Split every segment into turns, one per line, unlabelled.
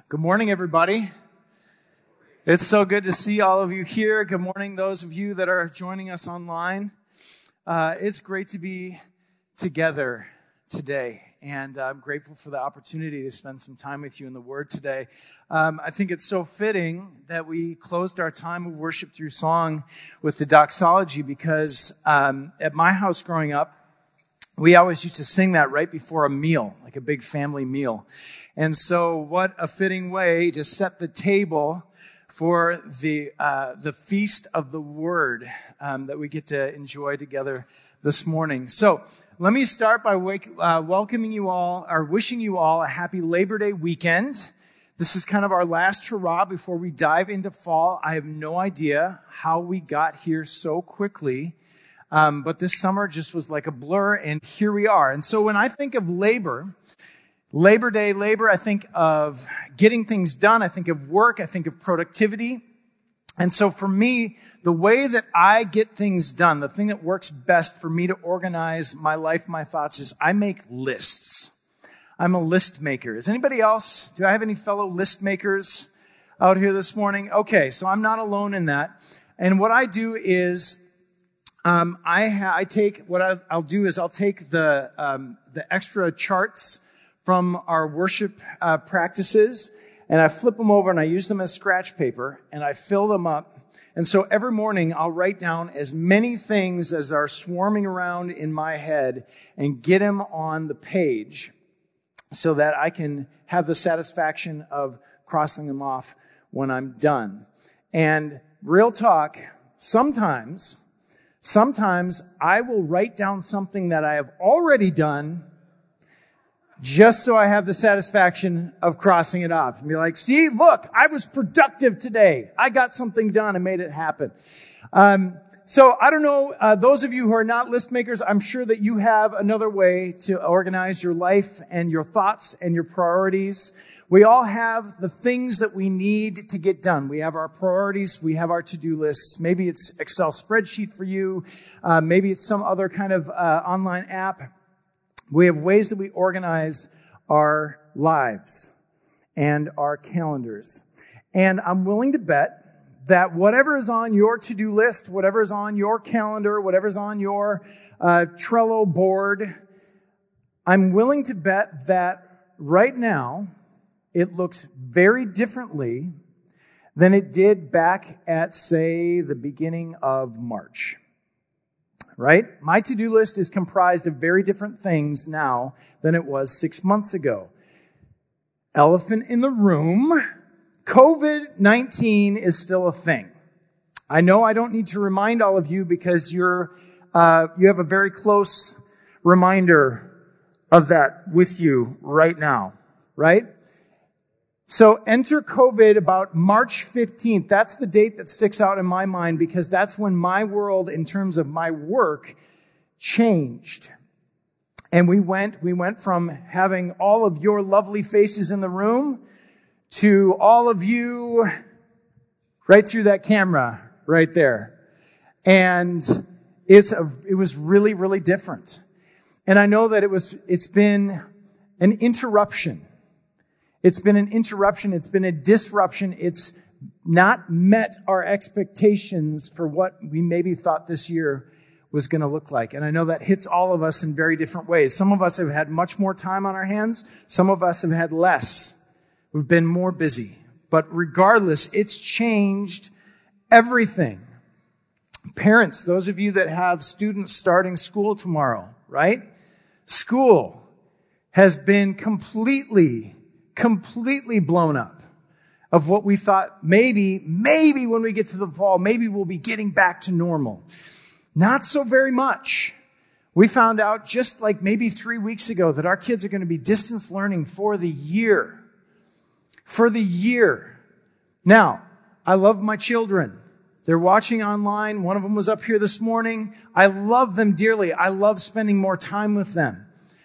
Good morning, everybody. It's so good to see all of you here. Good morning, those of you that are joining us online. It's great to be together today, and I'm grateful for the opportunity to spend some time with you in the Word today. I think it's so fitting that we closed our time of worship through song with the doxology because at my house growing up, we always used to sing that right before a meal, like a big family meal. And so what a fitting way to set the table for the feast of the Word that we get to enjoy together this morning. So let me start by welcoming you all, or wishing you all a happy Labor Day weekend. This is kind of our last hurrah before we dive into fall. I have no idea how we got here so quickly. But this summer just was like a blur, and here we are. And so when I think of Labor Day, I think of getting things done. I think of work. I think of productivity. And so for me, the way that I get things done, the thing that works best for me to organize my life, my thoughts, is I make lists. I'm a list maker. Is anybody else? Do I have any fellow list makers out here this morning? Okay, so I'm not alone in that. And what I do is I'll take the extra charts from our worship practices, and I flip them over and I use them as scratch paper and I fill them up. And so every morning I'll write down as many things as are swarming around in my head and get them on the page so that I can have the satisfaction of crossing them off when I'm done. And real talk, Sometimes I will write down something that I have already done just so I have the satisfaction of crossing it off. And be like, see, look, I was productive today. I got something done and made it happen. So I don't know, those of you who are not list makers, I'm sure that you have another way to organize your life and your thoughts and your priorities. We all have the things that we need to get done. We have our priorities. We have our to-do lists. Maybe it's Excel spreadsheet for you. Maybe it's some other kind of online app. We have ways that we organize our lives and our calendars. And I'm willing to bet that whatever is on your to-do list, whatever is on your calendar, whatever is on your Trello board, I'm willing to bet that right now, it looks very differently than it did back at, say, the beginning of March. Right? My to-do list is comprised of very different things now than it was 6 months ago. Elephant in the room, COVID-19 is still a thing. I know I don't need to remind all of you because you have a very close reminder of that with you right now, right? So enter COVID about March 15th. That's the date that sticks out in my mind because that's when my world, in terms of my work, changed. And we went from having all of your lovely faces in the room to all of you right through that camera right there. And it was really, really different. And I know that it's been an interruption. It's been an interruption. It's been a disruption. It's not met our expectations for what we maybe thought this year was going to look like. And I know that hits all of us in very different ways. Some of us have had much more time on our hands. Some of us have had less. We've been more busy. But regardless, it's changed everything. Parents, those of you that have students starting school tomorrow, right? School has been completely blown up of what we thought maybe when we get to the fall, maybe we'll be getting back to normal. Not so very much. We found out just like maybe 3 weeks ago that our kids are going to be distance learning for the year. For the year. Now, I love my children. They're watching online. One of them was up here this morning. I love them dearly. I love spending more time with them.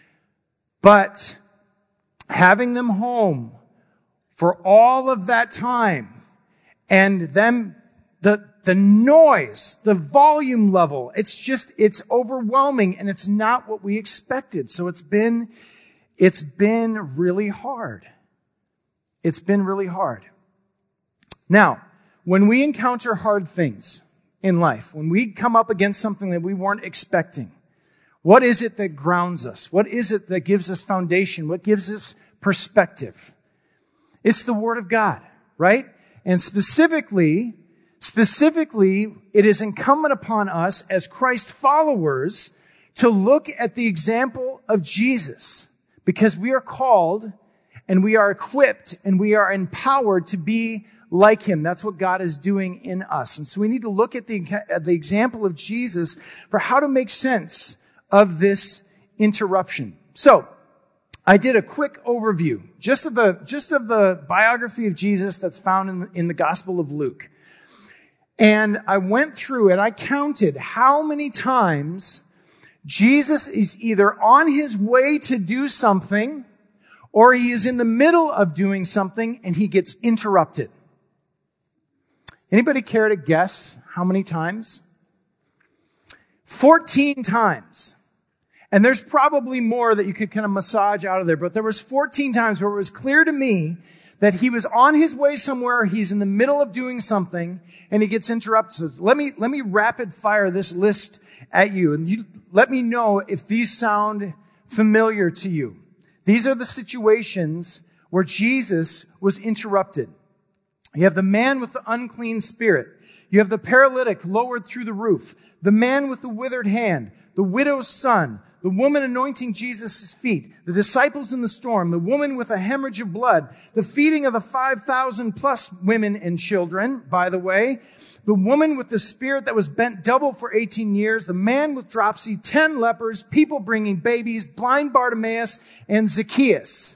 But having them home for all of that time and them, the noise, the volume level, it's overwhelming and it's not what we expected. So it's been really hard. It's been really hard. Now, when we encounter hard things in life, when we come up against something that we weren't expecting, what is it that grounds us? What is it that gives us foundation? What gives us perspective? It's the Word of God, right? And specifically, it is incumbent upon us as Christ followers to look at the example of Jesus, because we are called and we are equipped and we are empowered to be like him. That's what God is doing in us. And so we need to look at the example of Jesus for how to make sense of this interruption. So, I did a quick overview just of the biography of Jesus that's found in the Gospel of Luke. And I went through and I counted how many times Jesus is either on his way to do something or he is in the middle of doing something and he gets interrupted. Anybody care to guess how many times? 14 times. And there's probably more that you could kind of massage out of there, but there was 14 times where it was clear to me that he was on his way somewhere, he's in the middle of doing something, and he gets interrupted. So let me rapid fire this list at you, and you let me know if these sound familiar to you. These are the situations where Jesus was interrupted. You have the man with the unclean spirit. You have the paralytic lowered through the roof, the man with the withered hand, the widow's son, the woman anointing Jesus' feet, the disciples in the storm, the woman with a hemorrhage of blood, the feeding of the 5,000 plus women and children, by the way, the woman with the spirit that was bent double for 18 years, the man with dropsy, 10 lepers, people bringing babies, blind Bartimaeus, and Zacchaeus.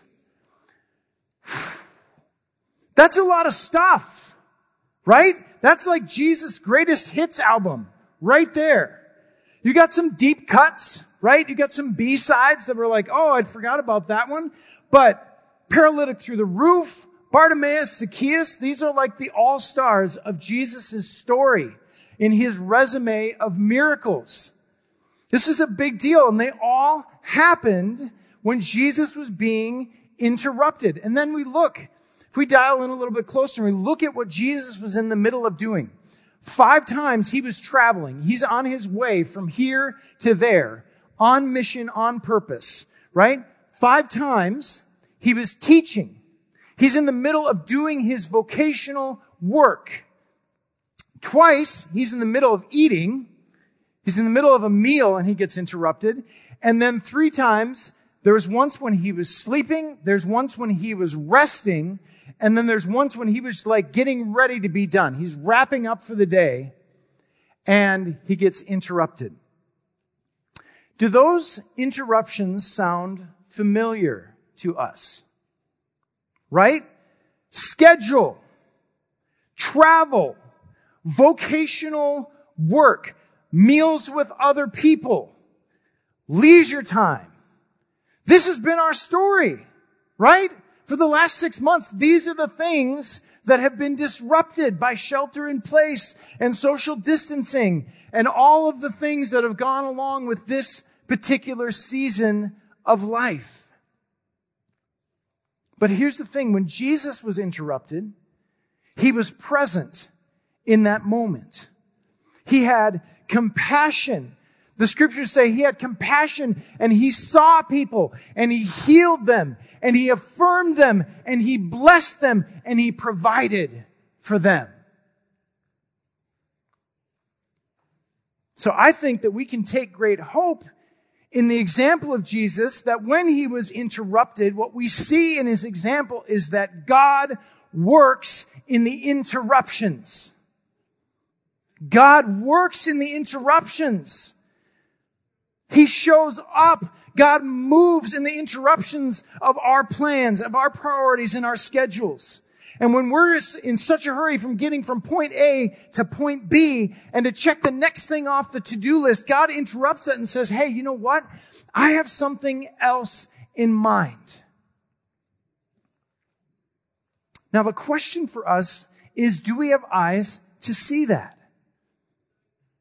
That's a lot of stuff, right? That's like Jesus' greatest hits album right there. You got some deep cuts, right? You got some B-sides that were like, oh, I'd forgot about that one. But paralytic through the roof, Bartimaeus, Zacchaeus, these are like the all-stars of Jesus' story in his resume of miracles. This is a big deal, and they all happened when Jesus was being interrupted. And then we look, if we dial in a little bit closer, and we look at what Jesus was in the middle of doing. 5 times he was traveling. He's on his way from here to there, on mission, on purpose, right? 5 times he was teaching. He's in the middle of doing his vocational work. Twice he's in the middle of eating. He's in the middle of a meal and he gets interrupted. And then 3 times, there was once when he was sleeping, there's once when he was resting, and then there's once when he was like getting ready to be done. He's wrapping up for the day, and he gets interrupted. Do those interruptions sound familiar to us? Right? Schedule, travel, vocational work, meals with other people, leisure time. This has been our story, right? For the last 6 months, these are the things that have been disrupted by shelter in place and social distancing and all of the things that have gone along with this particular season of life. But here's the thing. When Jesus was interrupted, he was present in that moment. He had compassion. The scriptures say he had compassion and he saw people and he healed them and he affirmed them and he blessed them and he provided for them. So I think that we can take great hope in the example of Jesus, that when he was interrupted, what we see in his example is that God works in the interruptions. God works in the interruptions. He shows up. God moves in the interruptions of our plans, of our priorities, and our schedules. And when we're in such a hurry from getting from point A to point B and to check the next thing off the to-do list, God interrupts that and says, hey, you know what? I have something else in mind. Now, the question for us is, do we have eyes to see that?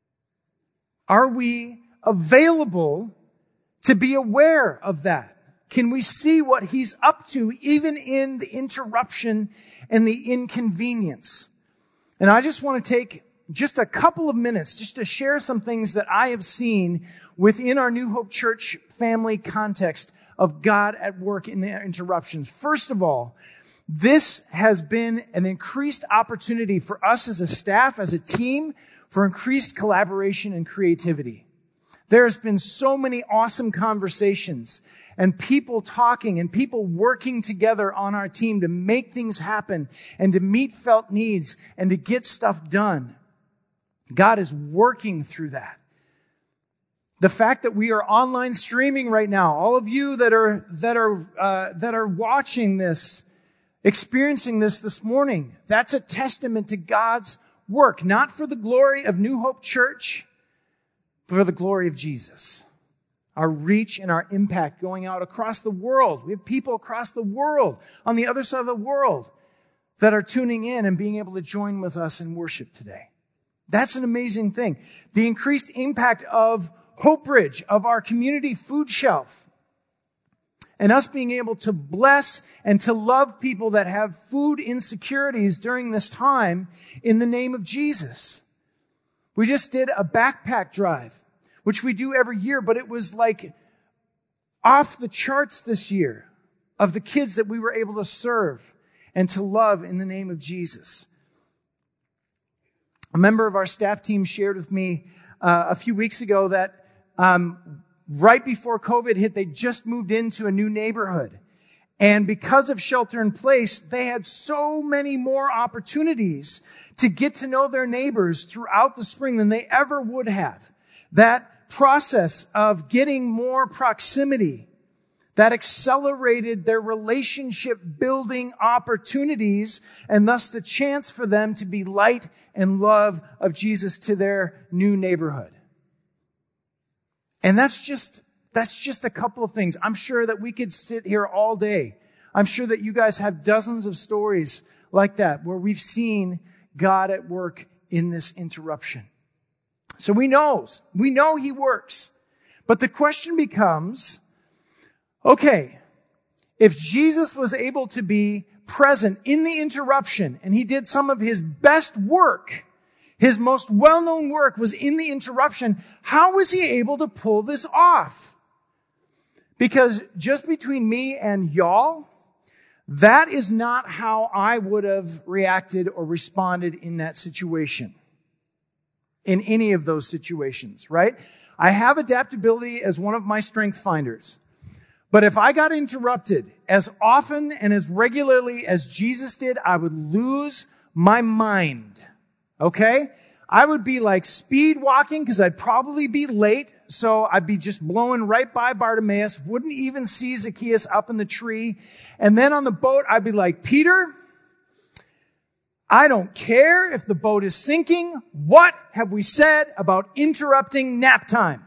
Are we available to be aware of that? can we see what he's up to, even in the interruption and the inconvenience? And I just want to take just a couple of minutes just to share some things that I have seen within our New Hope Church family context of God at work in the interruptions. First of all, this has been an increased opportunity for us as a staff, as a team, for increased collaboration and creativity. There's been so many awesome conversations and people talking and people working together on our team to make things happen and to meet felt needs and to get stuff done. God is working through that. The fact that we are online streaming right now, all of you that are watching this, experiencing this morning, that's a testament to God's work, not for the glory of New Hope Church, but for the glory of Jesus. Our reach and our impact going out across the world. We have people across the world, on the other side of the world, that are tuning in and being able to join with us in worship today. That's an amazing thing. The increased impact of Hope Bridge, of our community food shelf, and us being able to bless and to love people that have food insecurities during this time in the name of Jesus. We just did a backpack drive, which we do every year, but it was like off the charts this year of the kids that we were able to serve and to love in the name of Jesus. A member of our staff team shared with me a few weeks ago that right before COVID hit, they just moved into a new neighborhood. And because of shelter in place, they had so many more opportunities to get to know their neighbors throughout the spring than they ever would have. That process of getting more proximity, that accelerated their relationship building opportunities and thus the chance for them to be light and love of Jesus to their new neighborhood. And that's just a couple of things. I'm sure that we could sit here all day. I'm sure that you guys have dozens of stories like that where we've seen God at work in this interruption. So we know he works. But the question becomes, okay, if Jesus was able to be present in the interruption and he did some of his best work, his most well-known work was in the interruption, how was he able to pull this off? Because just between me and y'all, that is not how I would have reacted or responded in that situation. In any of those situations, right? I have adaptability as one of my strength finders. But if I got interrupted as often and as regularly as Jesus did, I would lose my mind. Okay? I would be like speed walking because I'd probably be late. So I'd be just blowing right by Bartimaeus, wouldn't even see Zacchaeus up in the tree. And then on the boat, I'd be like, Peter, I don't care if the boat is sinking. What have we said about interrupting nap time?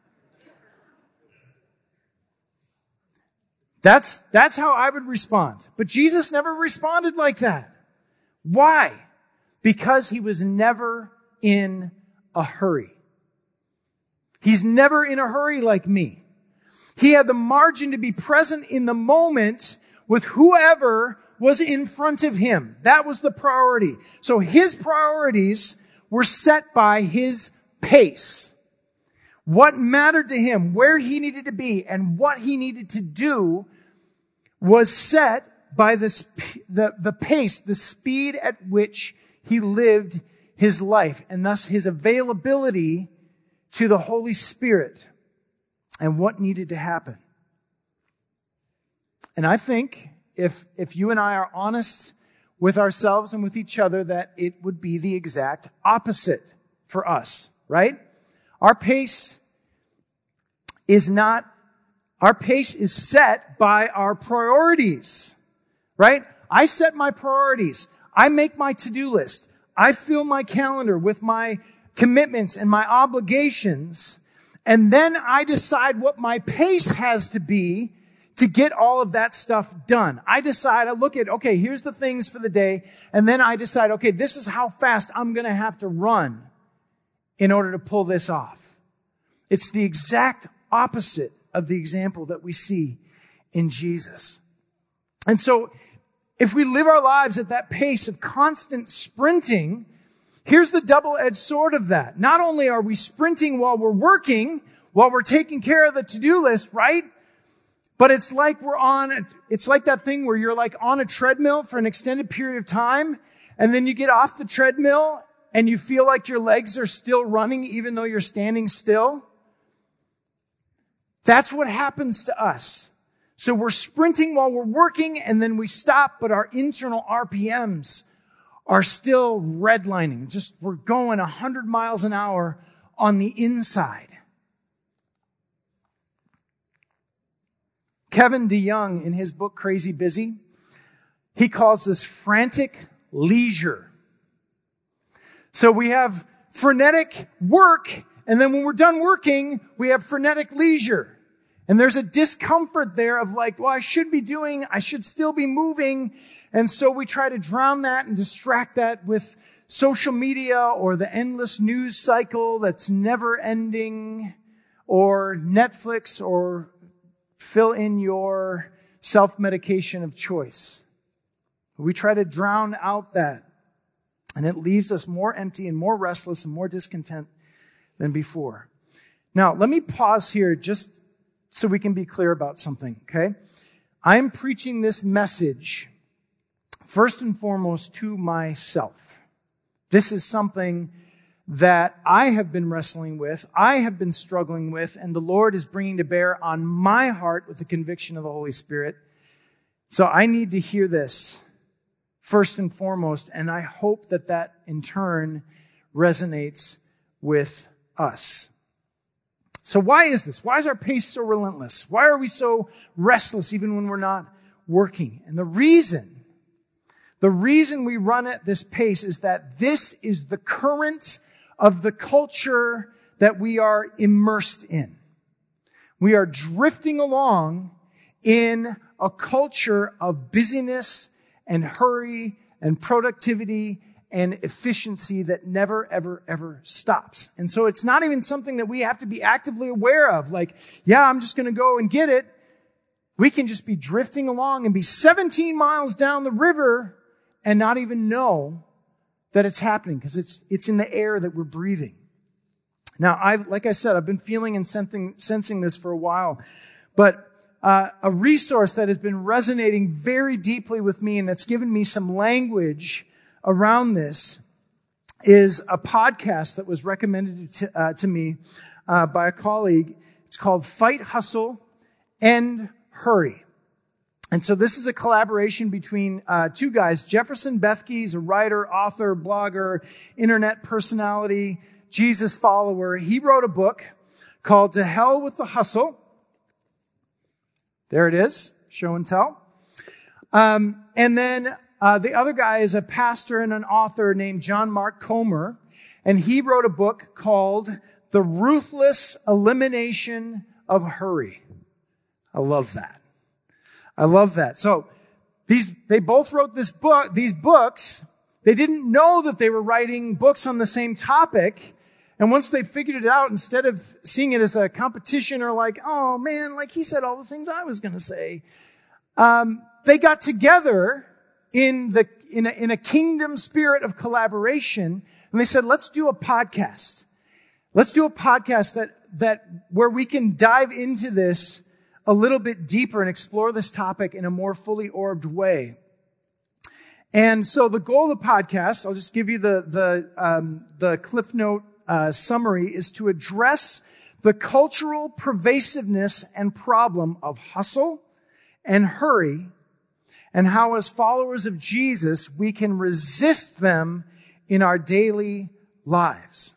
That's how I would respond. But Jesus never responded like that. Why? Because he was never in a hurry. He's never in a hurry like me. He had the margin to be present in the moment with whoever was in front of him. That was the priority. So his priorities were set by his pace. What mattered to him, where he needed to be, and what he needed to do was set by the pace, the speed at which he lived his life, and thus his availability to the Holy Spirit and what needed to happen. And I think if you and I are honest with ourselves and with each other, that it would be the exact opposite for us, right? Our pace is set by our priorities, right? I set my priorities. I make my to-do list. I fill my calendar with my commitments and my obligations. And then I decide what my pace has to be to get all of that stuff done. I look at, okay, here's the things for the day. And then I decide, okay, this is how fast I'm going to have to run in order to pull this off. It's the exact opposite of the example that we see in Jesus. And so if we live our lives at that pace of constant sprinting, here's the double-edged sword of that. Not only are we sprinting while we're working, while we're taking care of the to-do list, right? But it's like that thing where you're like on a treadmill for an extended period of time, and then you get off the treadmill and you feel like your legs are still running even though you're standing still. That's what happens to us. So we're sprinting while we're working, and then we stop, but our internal RPMs are still redlining. We're going 100 miles an hour on the inside. Kevin DeYoung, in his book Crazy Busy, he calls this frantic leisure. So we have frenetic work, and then when we're done working, we have frenetic leisure. And there's a discomfort there of like, well, I should still be moving. And so we try to drown that and distract that with social media or the endless news cycle that's never ending, or Netflix, or fill in your self-medication of choice. We try to drown out that, and it leaves us more empty and more restless and more discontent than before. Now, let me pause here just so we can be clear about something, okay? I'm preaching this message first and foremost to myself. This is something that I have been wrestling with, I have been struggling with, and the Lord is bringing to bear on my heart with the conviction of the Holy Spirit. So I need to hear this first and foremost, and I hope that that in turn resonates with us. So why is this? Why is our pace so relentless? Why are we so restless even when we're not working? And the reason we run at this pace is that this is the current of the culture that we are immersed in. We are drifting along in a culture of busyness and hurry and productivity and efficiency that never, ever, ever stops. And so it's not even something that we have to be actively aware of. Like, yeah, I'm just going to go and get it. We can just be drifting along and be 17 miles down the river and not even know that it's happening because it's in the air that we're breathing. Now, like I said, I've been feeling and sensing this for a while, but a resource that has been resonating very deeply with me and that's given me some language around this is a podcast that was recommended to me by a colleague. It's called Fight, Hustle, End, Hurry. And so this is a collaboration between two guys. Jefferson Bethke is a writer, author, blogger, internet personality, Jesus follower. He wrote a book called To Hell with the Hustle. There it is, show and tell. And then the other guy is a pastor and an author named John Mark Comer. And he wrote a book called The Ruthless Elimination of Hurry. I love that. I love that. So they both wrote these books. They didn't know that they were writing books on the same topic. And once they figured it out, instead of seeing it as a competition or like, oh man, like he said all the things I was going to say, they got together in a kingdom spirit of collaboration. And they said, let's do a podcast. Let's do a podcast that where we can dive into this a little bit deeper and explore this topic in a more fully orbed way. And so the goal of the podcast, I'll just give you the Cliff Note summary, is to address the cultural pervasiveness and problem of hustle and hurry, and how as followers of Jesus, we can resist them in our daily lives.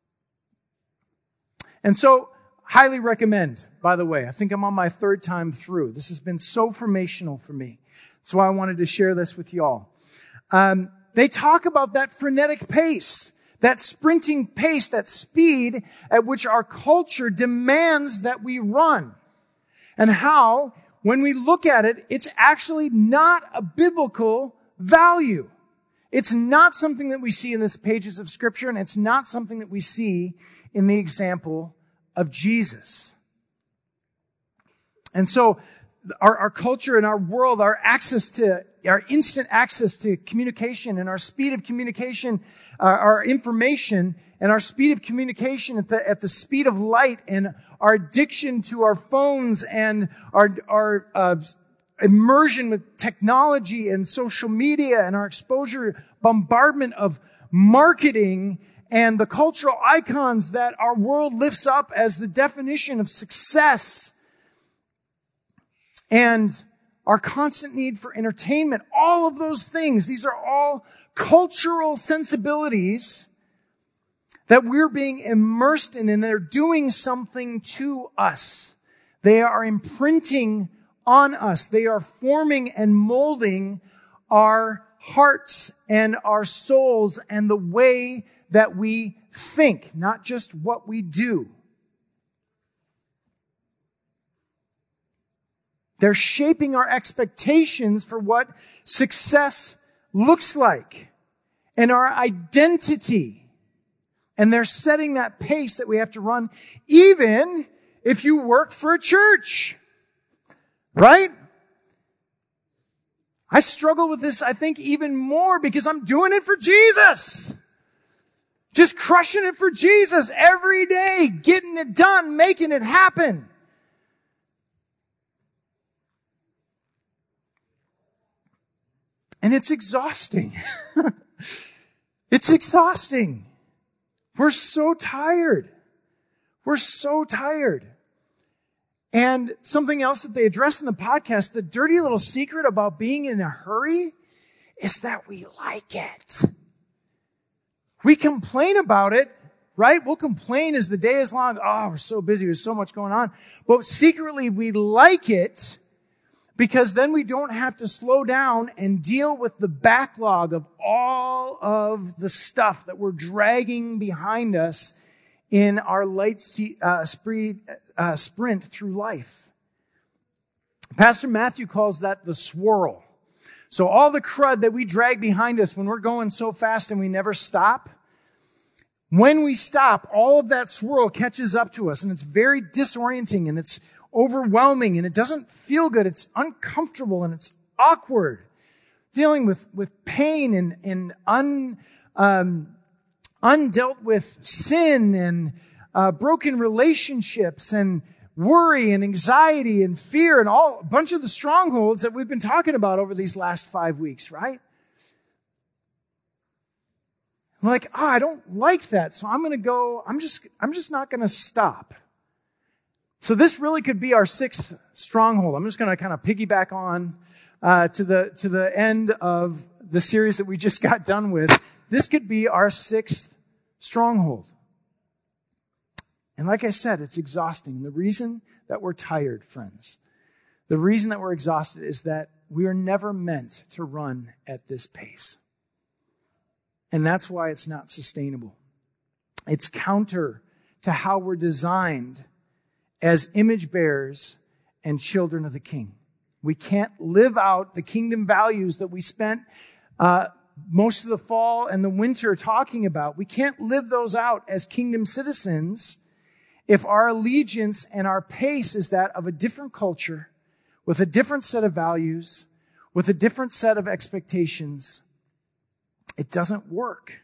And so, highly recommend, by the way. I think I'm on my third time through. This has been so formational for me. That's why I wanted to share this with y'all. They talk about that frenetic pace, that sprinting pace, that speed at which our culture demands that we run. And how, when we look at it, it's actually not a biblical value. It's not something that we see in the pages of Scripture, and it's not something that we see in the example of Jesus. And so our culture and our world, our instant access to communication and our speed of communication, our information and our speed of communication at the speed of light, and our addiction to our phones and our immersion with technology and social media and our exposure, bombardment of marketing and the cultural icons that our world lifts up as the definition of success, and our constant need for entertainment, all of those things, these are all cultural sensibilities that we're being immersed in, and they're doing something to us. They are imprinting on us. They are forming and molding our hearts and our souls and the way that we think, not just what we do. They're shaping our expectations for what success looks like and our identity. And they're setting that pace that we have to run, even if you work for a church. Right? I struggle with this, I think, even more because I'm doing it for Jesus. Just crushing it for Jesus every day, getting it done, making it happen. And it's exhausting. It's exhausting. We're so tired. We're so tired. And something else that they address in the podcast, the dirty little secret about being in a hurry is that we like it. We complain about it, right? We'll complain as the day is long. Oh, we're so busy. There's so much going on. But secretly, we like it because then we don't have to slow down and deal with the backlog of all of the stuff that we're dragging behind us in our light sprint through life. Pastor Matthew calls that the swirl. So all the crud that we drag behind us when we're going so fast and we never stop, when we stop, all of that swirl catches up to us, and it's very disorienting, and it's overwhelming, and it doesn't feel good. It's uncomfortable, and it's awkward. Dealing with pain and undealt with sin and broken relationships and worry and anxiety and fear and a bunch of the strongholds that we've been talking about over these last 5 weeks, right? I'm like, I don't like that, so I'm just not going to stop. So this really could be our sixth stronghold. I'm just going to kind of piggyback on to the end of the series that we just got done with. This could be our sixth stronghold. And like I said, it's exhausting. The reason that we're tired, friends, the reason that we're exhausted is that we are never meant to run at this pace. And that's why it's not sustainable. It's counter to how we're designed as image bearers and children of the King. We can't live out the kingdom values that we spent most of the fall and the winter talking about. We can't live those out as kingdom citizens if our allegiance and our pace is that of a different culture, with a different set of values, with a different set of expectations. It doesn't work.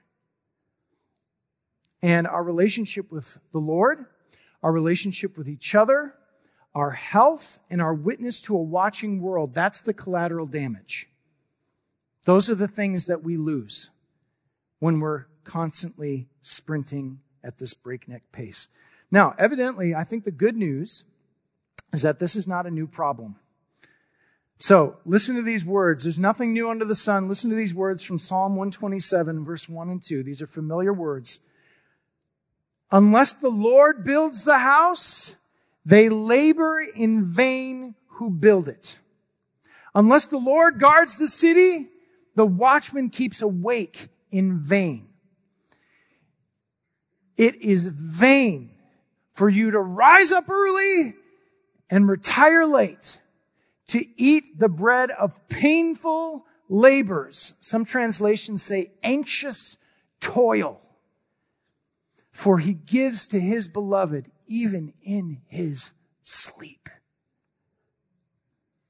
And our relationship with the Lord, our relationship with each other, our health, and our witness to a watching world, that's the collateral damage. Those are the things that we lose when we're constantly sprinting at this breakneck pace. Now, evidently, I think the good news is that this is not a new problem. So, listen to these words. There's nothing new under the sun. Listen to these words from Psalm 127, verse 1 and 2. These are familiar words. Unless the Lord builds the house, they labor in vain who build it. Unless the Lord guards the city, the watchman keeps awake in vain. It is vain for you to rise up early and retire late, to eat the bread of painful labors. Some translations say anxious toil. For he gives to his beloved even in his sleep.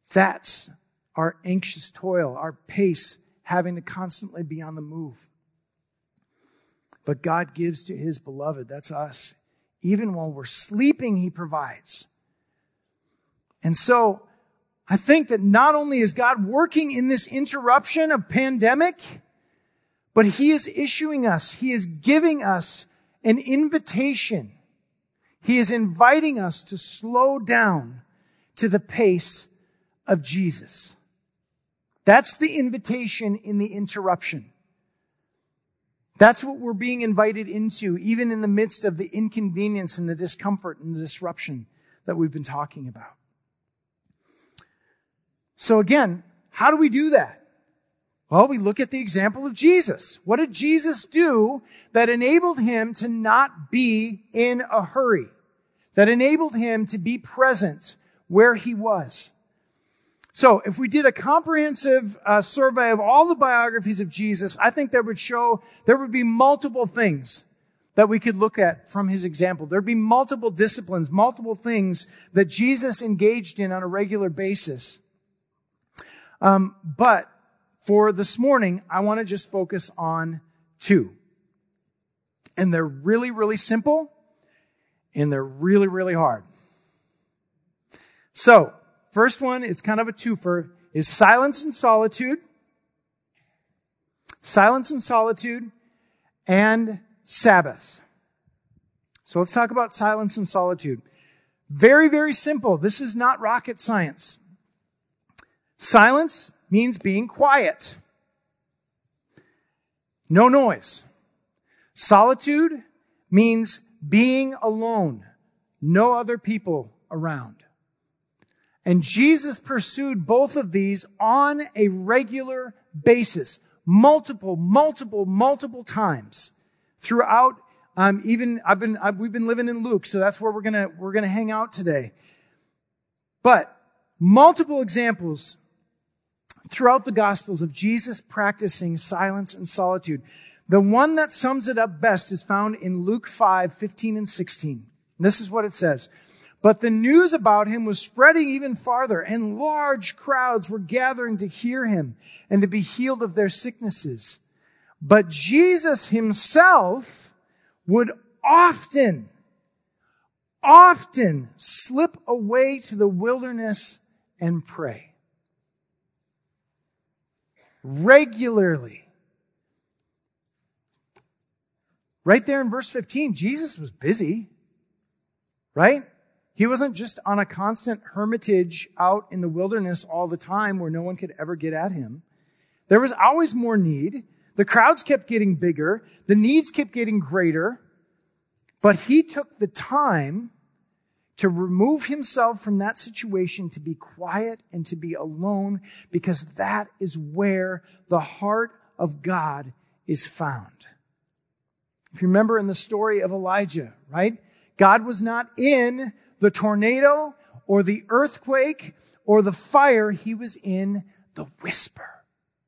That's our anxious toil, our pace, having to constantly be on the move. But God gives to his beloved, that's us. Even while we're sleeping, he provides. And so I think that not only is God working in this interruption of pandemic, but he is issuing us, he is giving us an invitation. He is inviting us to slow down to the pace of Jesus. That's the invitation in the interruption. That's what we're being invited into, even in the midst of the inconvenience and the discomfort and the disruption that we've been talking about. So again, how do we do that? Well, we look at the example of Jesus. What did Jesus do that enabled him to not be in a hurry? That enabled him to be present where he was? So if we did a comprehensive survey of all the biographies of Jesus, I think that would show there would be multiple things that we could look at from his example. There'd be multiple disciplines, multiple things that Jesus engaged in on a regular basis. But for this morning, I want to just focus on two. And they're really, really simple, and they're really, really hard. So, first one, it's kind of a twofer, is silence and solitude. Silence and solitude and Sabbath. So let's talk about silence and solitude. Very, very simple. This is not rocket science. Silence means being quiet. No noise. Solitude means being alone. No other people around. And Jesus pursued both of these on a regular basis. Multiple times throughout. We've been living in Luke, so that's where we're gonna hang out today. But multiple examples throughout the Gospels of Jesus practicing silence and solitude. The one that sums it up best is found in Luke 5:15 and 16. This is what it says. But the news about him was spreading even farther, and large crowds were gathering to hear him and to be healed of their sicknesses. But Jesus himself would often slip away to the wilderness and pray. Regularly. Right there in verse 15, Jesus was busy, right? He wasn't just on a constant hermitage out in the wilderness all the time where no one could ever get at him. There was always more need. The crowds kept getting bigger. The needs kept getting greater. But he took the time to remove himself from that situation, to be quiet and to be alone, because that is where the heart of God is found. If you remember in the story of Elijah, right? God was not in the tornado or the earthquake or the fire. He was in the whisper.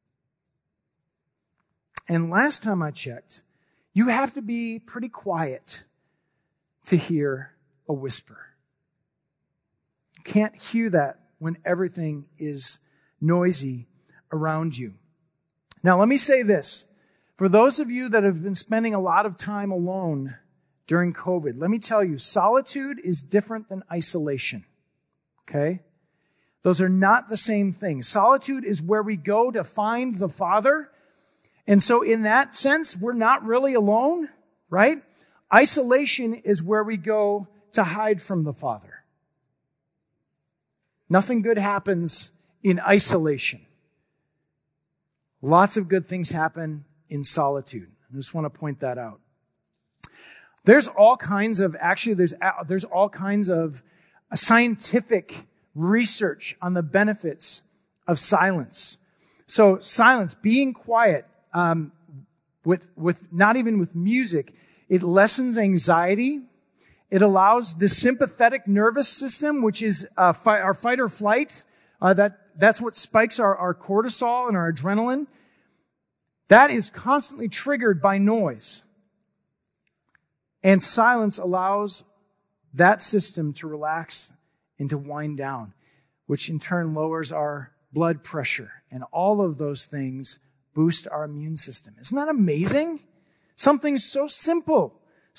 And last time I checked, you have to be pretty quiet to hear a whisper. You can't hear that when everything is noisy around you. Now, let me say this. For those of you that have been spending a lot of time alone during COVID, let me tell you, solitude is different than isolation. Okay? Those are not the same thing. Solitude is where we go to find the Father. And so in that sense, we're not really alone, right? Isolation is where we go to hide from the Father. Nothing good happens in isolation. Lots of good things happen in solitude. I just want to point that out. There's all kinds of scientific research on the benefits of silence. So silence, being quiet, with not even with music, it lessens anxiety. It allows the sympathetic nervous system, which is our fight or flight. That's what spikes our cortisol and our adrenaline. That is constantly triggered by noise. And silence allows that system to relax and to wind down. which in turn lowers our blood pressure. And all of those things boost our immune system. Isn't that amazing? Something so simple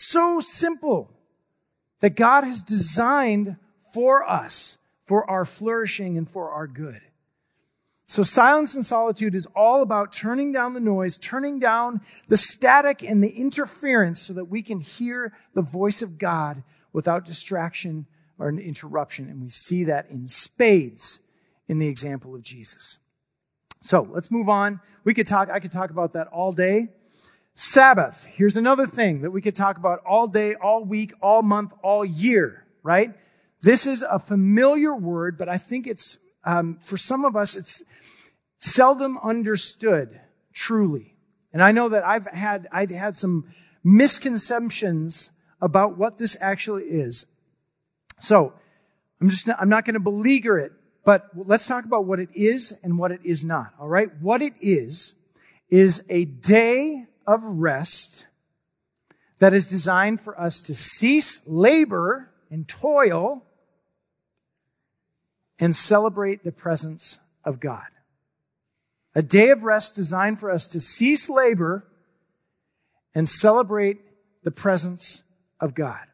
that God has designed for us, for our flourishing and for our good. So silence and solitude is all about turning down the noise, turning down the static and the interference so that we can hear the voice of God without distraction or an interruption. And we see that in spades in the example of Jesus. So let's move on. I could talk about that all day. Sabbath. Here's another thing that we could talk about all day, all week, all month, all year, right? This is a familiar word, but I think it's, for some of us, it's seldom understood truly. And I know that I'd had some misconceptions about what this actually is. So I'm not going to beleaguer it, but let's talk about what it is and what it is not. All right. What it is a day of rest that is designed for us to cease labor and toil and celebrate the presence of God. A day of rest designed for us to cease labor and celebrate the presence of God.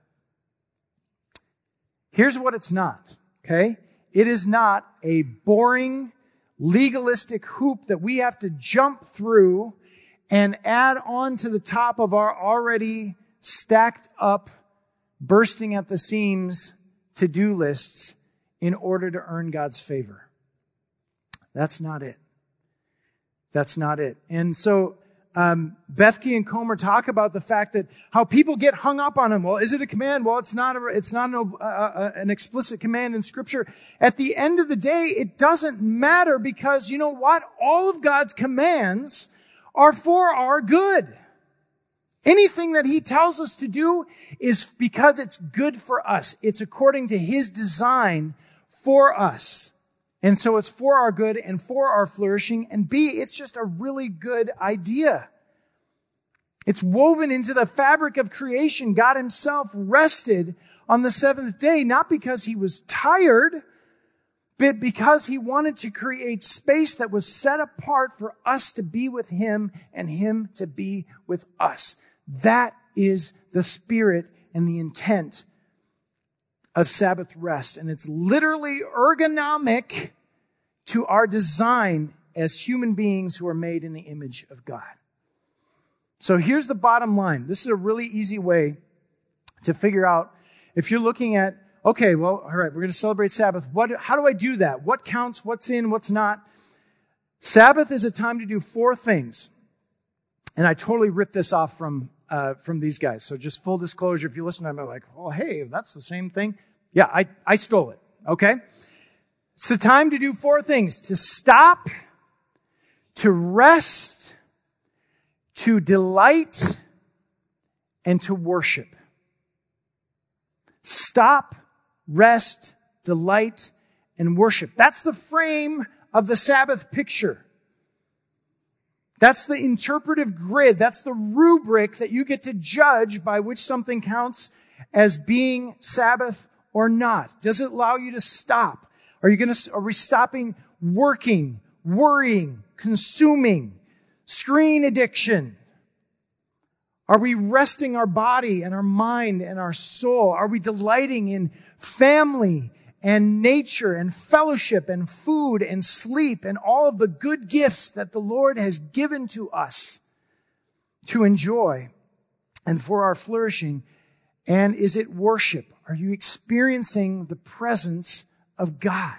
Here's what it's not, okay? It is not a boring, legalistic hoop that we have to jump through and add on to the top of our already stacked up, bursting at the seams to-do lists in order to earn God's favor. That's not it. That's not it. And so Bethke and Comer talk about the fact that how people get hung up on them. Well, is it a command? Well, it's not an explicit command in Scripture. At the end of the day, it doesn't matter because you know what? All of God's commands are for our good. Anything that He tells us to do is because it's good for us. It's according to His design for us. And so it's for our good and for our flourishing. And B, it's just a really good idea. It's woven into the fabric of creation. God Himself rested on the seventh day, not because He was tired, but because He wanted to create space that was set apart for us to be with Him and Him to be with us. That is the spirit and the intent of Sabbath rest. And it's literally ergonomic to our design as human beings who are made in the image of God. So here's the bottom line. This is a really easy way to figure out if you're looking at, okay, well, all right, we're going to celebrate Sabbath. How do I do that? What counts? What's in? What's not? Sabbath is a time to do 4 things. And I totally ripped this off from these guys. So just full disclosure, if you listen to them, I'm like, oh, hey, that's the same thing. Yeah, I stole it. Okay. It's the time to do 4 things: to stop, to rest, to delight, and to worship. Stop, rest, delight, and worship. That's the frame of the Sabbath picture. That's the interpretive grid. That's the rubric that you get to judge by which something counts as being Sabbath or not. Does it allow you to stop? Are we stopping working, worrying, consuming, screen addiction? Are we resting our body and our mind and our soul? Are we delighting in family and nature and fellowship and food and sleep and all of the good gifts that the Lord has given to us to enjoy and for our flourishing? And is it worship? Are you experiencing the presence of God?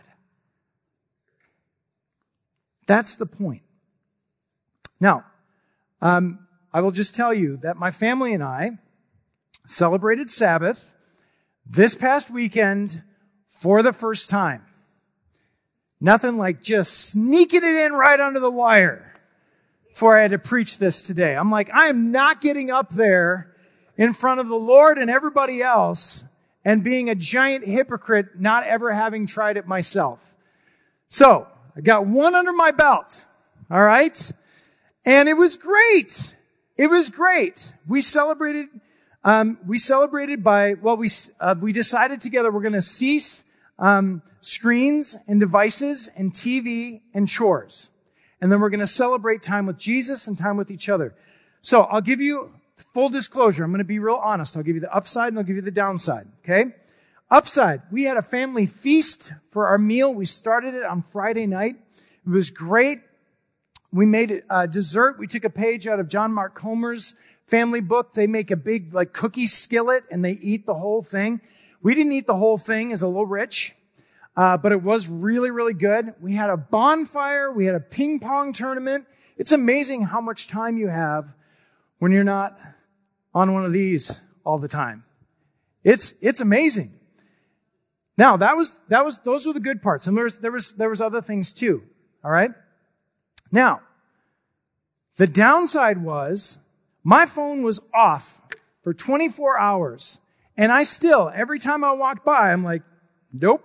That's the point. Now, I will just tell you that my family and I celebrated Sabbath this past weekend for the first time. Nothing like just sneaking it in right under the wire before I had to preach this today. I'm like, I am not getting up there in front of the Lord and everybody else and being a giant hypocrite, not ever having tried it myself. So I got one under my belt. All right. And it was great. It was great. We celebrated by, we decided together we're going to cease screens and devices and TV and chores. And then we're going to celebrate time with Jesus and time with each other. So I'll give you full disclosure. I'm going to be real honest. I'll give you the upside and I'll give you the downside. Okay? Upside, we had a family feast for our meal. We started it on Friday night. It was great. We made it dessert. We took a page out of John Mark Comer's family book. They make a big cookie skillet and they eat the whole thing. We didn't eat the whole thing, as a little rich, but it was really, really good. We had a bonfire. We had a ping pong tournament. It's amazing how much time you have when you're not on one of these all the time. It's amazing. Now, those were the good parts. And there was other things too. All right? Now, the downside was my phone was off for 24 hours. And I still, every time I walked by, I'm like, nope.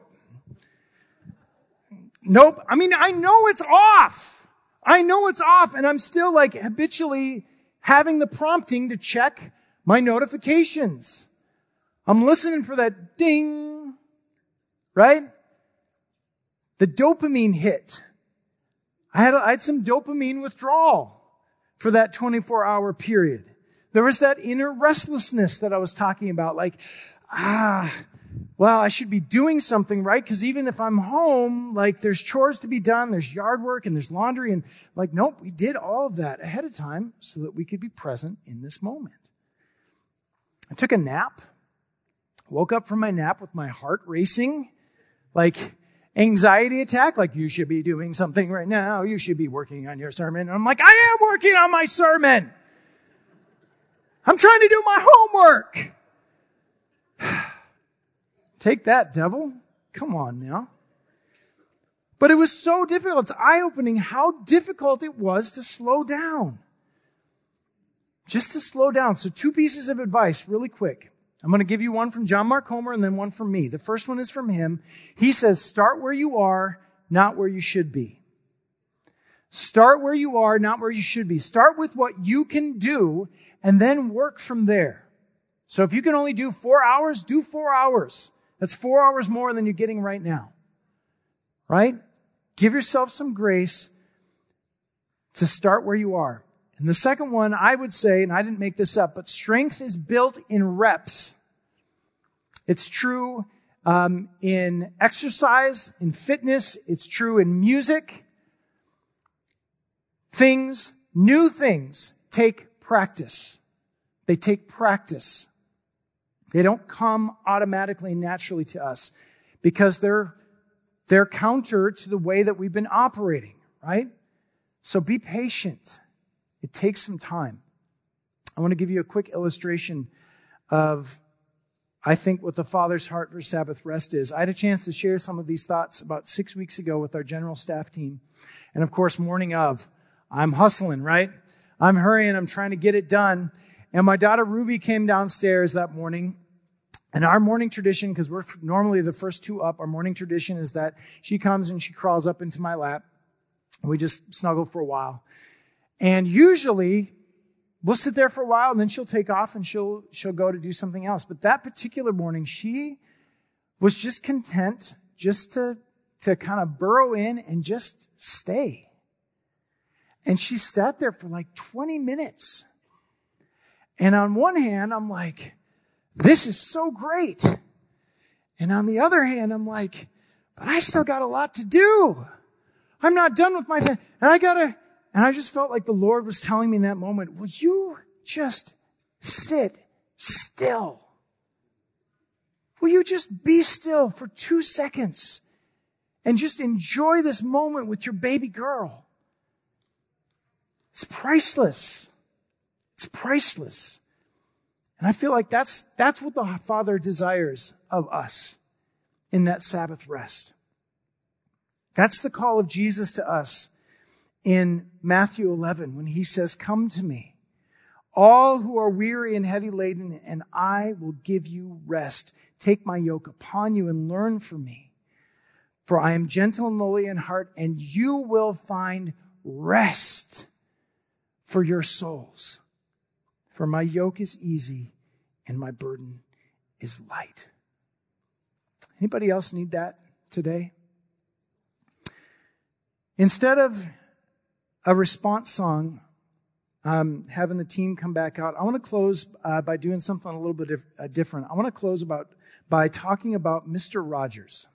I mean, I know it's off. And I'm still habitually having the prompting to check my notifications. I'm listening for that ding, right? The dopamine hit. I had some dopamine withdrawal for that 24-hour period. There was that inner restlessness that I was talking about, well, I should be doing something, right? Because even if I'm home, there's chores to be done, there's yard work, and there's laundry, and nope, we did all of that ahead of time so that we could be present in this moment. I took a nap, woke up from my nap with my heart racing, anxiety attack, you should be doing something right now, you should be working on your sermon. And I'm I am working on my sermon. I'm trying to do my homework. Take that, devil. Come on now. But it was so difficult. It's eye-opening how difficult it was to slow down. Just to slow down. So 2 pieces of advice really quick. I'm going to give you one from John Mark Comer and then one from me. The first one is from him. He says, start where you are, not where you should be. Start where you are, not where you should be. Start with what you can do and then work from there. So if you can only do 4 hours, do 4 hours. That's 4 hours more than you're getting right now. Right? Give yourself some grace to start where you are. And the second one, I would say, and I didn't make this up, but strength is built in reps. It's true in exercise, in fitness. It's true in music. New things take practice. They take practice. They don't come automatically and naturally to us because they're counter to the way that we've been operating, right? So be patient. It takes some time. I want to give you a quick illustration of, I think, what the Father's heart for Sabbath rest is. I had a chance to share some of these thoughts about 6 weeks ago with our general staff team. And of course, morning of, I'm hustling, right? I'm hurrying. I'm trying to get it done. And my daughter Ruby came downstairs that morning. And our morning tradition, because we're normally the first 2 up, our morning tradition is that she comes and she crawls up into my lap. We just snuggle for a while. And usually we'll sit there for a while and then she'll take off and she'll go to do something else. But that particular morning, she was just content just to kind of burrow in and just stay. And she sat there for 20 minutes. And on one hand, I'm like, this is so great. And on the other hand, I'm like, but I still got a lot to do. I'm not done with my thing. And I just felt like the Lord was telling me in that moment, will you just sit still? Will you just be still for 2 seconds and just enjoy this moment with your baby girl? It's priceless. It's priceless. And I feel like that's what the Father desires of us in that Sabbath rest. That's the call of Jesus to us in Matthew 11 when he says, come to me, all who are weary and heavy laden, and I will give you rest. Take my yoke upon you and learn from me. For I am gentle and lowly in heart, and you will find rest for your souls. For my yoke is easy and my burden is light. Anybody else need that today? Instead of a response song, having the team come back out, I want to close by doing something a little bit different. I want to close by talking about Mr. Rogers.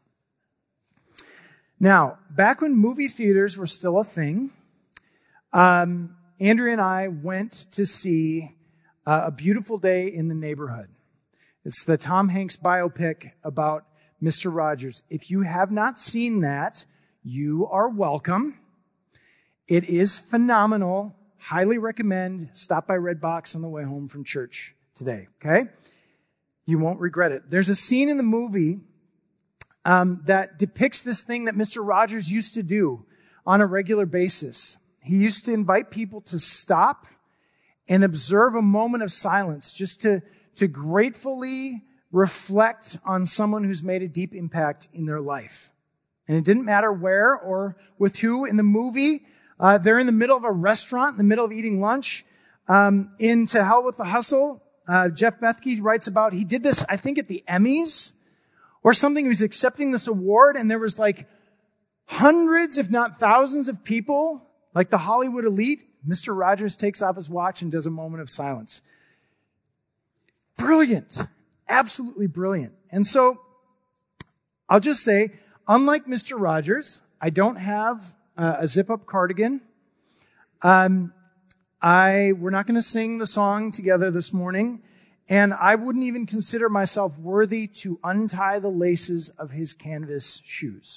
Now, back when movie theaters were still a thing, Andrea and I went to see A Beautiful Day in the Neighborhood. It's the Tom Hanks biopic about Mr. Rogers. If you have not seen that, you are welcome. It is phenomenal. Highly recommend. Stop by Redbox on the way home from church today, okay? You won't regret it. There's a scene in the movie that depicts this thing that Mr. Rogers used to do on a regular basis. He used to invite people to stop and observe a moment of silence, just to gratefully reflect on someone who's made a deep impact in their life. And it didn't matter where or with who. In the movie, they're in the middle of a restaurant, in the middle of eating lunch. In To Hell with the Hustle, Jeff Bethke writes about, he did this, I think, at the Emmys or something. He was accepting this award, and there was like hundreds, if not thousands of people, like the Hollywood elite. Mr. Rogers takes off his watch and does a moment of silence. Brilliant. Absolutely brilliant. And so I'll just say, unlike Mr. Rogers, I don't have a zip-up cardigan. We're not going to sing the song together this morning, and I wouldn't even consider myself worthy to untie the laces of his canvas shoes.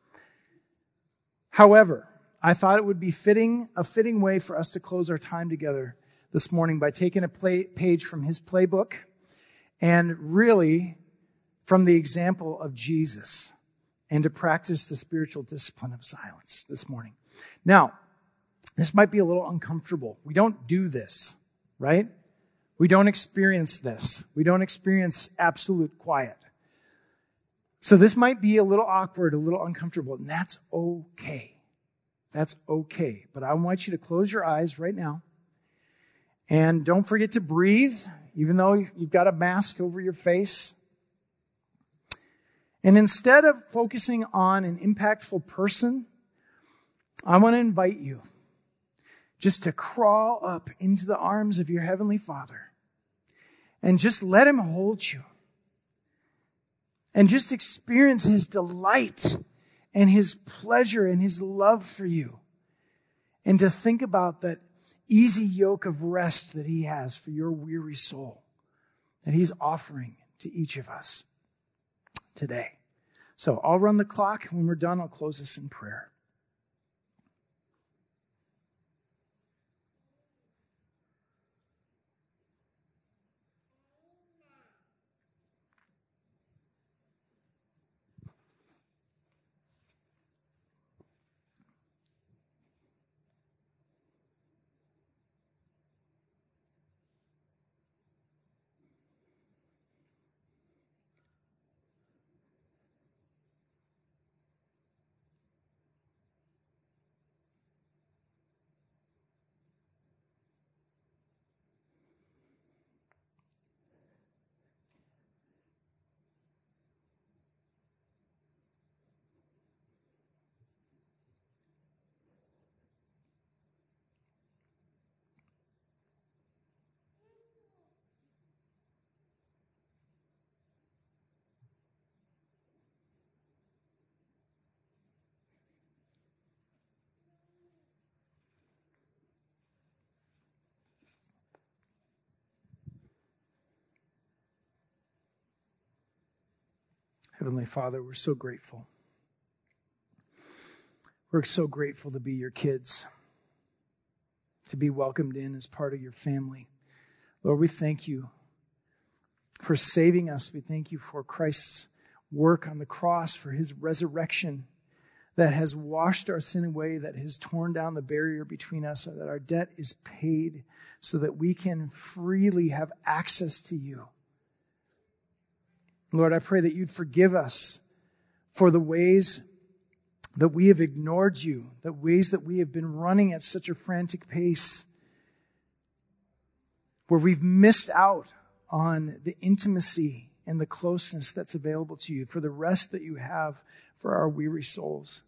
However, I thought it would be a fitting way for us to close our time together this morning by taking a page from his playbook and really from the example of Jesus, and to practice the spiritual discipline of silence this morning. Now, this might be a little uncomfortable. We don't do this, right? We don't experience this. We don't experience absolute quiet. So this might be a little awkward, a little uncomfortable, and that's okay. That's okay. But I want you to close your eyes right now. And don't forget to breathe, even though you've got a mask over your face. And instead of focusing on an impactful person, I want to invite you just to crawl up into the arms of your Heavenly Father and just let Him hold you. And just experience His delight and His pleasure and His love for you. And to think about that easy yoke of rest that He has for your weary soul, that He's offering to each of us today. So I'll run the clock. When we're done, I'll close this in prayer. Heavenly Father, we're so grateful. We're so grateful to be your kids, to be welcomed in as part of your family. Lord, we thank you for saving us. We thank you for Christ's work on the cross, for His resurrection that has washed our sin away, that has torn down the barrier between us, so that our debt is paid, so that we can freely have access to you. Lord, I pray that you'd forgive us for the ways that we have ignored you, the ways that we have been running at such a frantic pace, where we've missed out on the intimacy and the closeness that's available to you, for the rest that you have for our weary souls.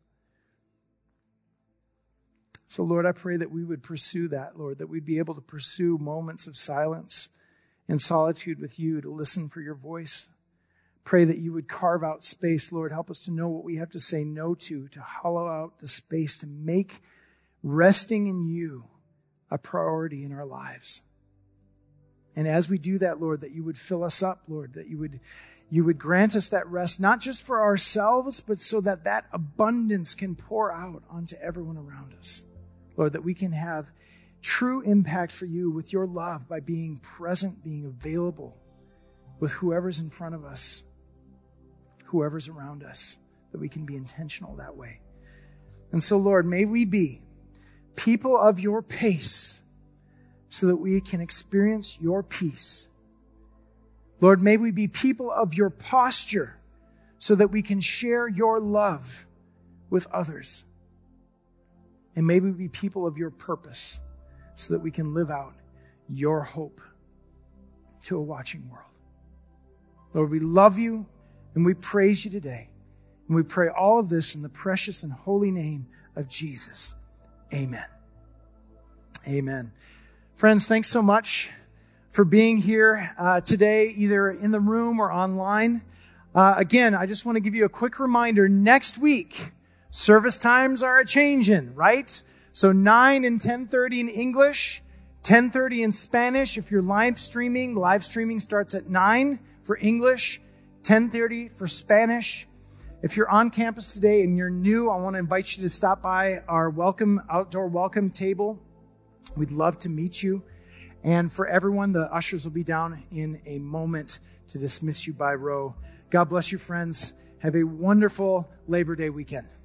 So, Lord, I pray that we would pursue that, Lord, that we'd be able to pursue moments of silence and solitude with you to listen for your voice. Pray that you would carve out space, Lord. Help us to know what we have to say no to hollow out the space, to make resting in you a priority in our lives. And as we do that, Lord, that you would fill us up, Lord, that you would grant us that rest, not just for ourselves, but so that that abundance can pour out onto everyone around us. Lord, that we can have true impact for you with your love by being present, being available with whoever's in front of us, whoever's around us, that we can be intentional that way. And so, Lord, may we be people of your pace so that we can experience your peace. Lord, may we be people of your posture so that we can share your love with others. And may we be people of your purpose so that we can live out your hope to a watching world. Lord, we love you and we praise you today. And we pray all of this in the precious and holy name of Jesus. Amen. Amen. Friends, thanks so much for being here today, either in the room or online. Again, I just want to give you a quick reminder. Next week, service times are a-changin', right? So 9 and 10:30 in English, 10:30 in Spanish. If you're live streaming starts at 9 for English, 10:30 for Spanish. If you're on campus today and you're new, I want to invite you to stop by our outdoor welcome table. We'd love to meet you. And for everyone, the ushers will be down in a moment to dismiss you by row. God bless you, friends. Have a wonderful Labor Day weekend.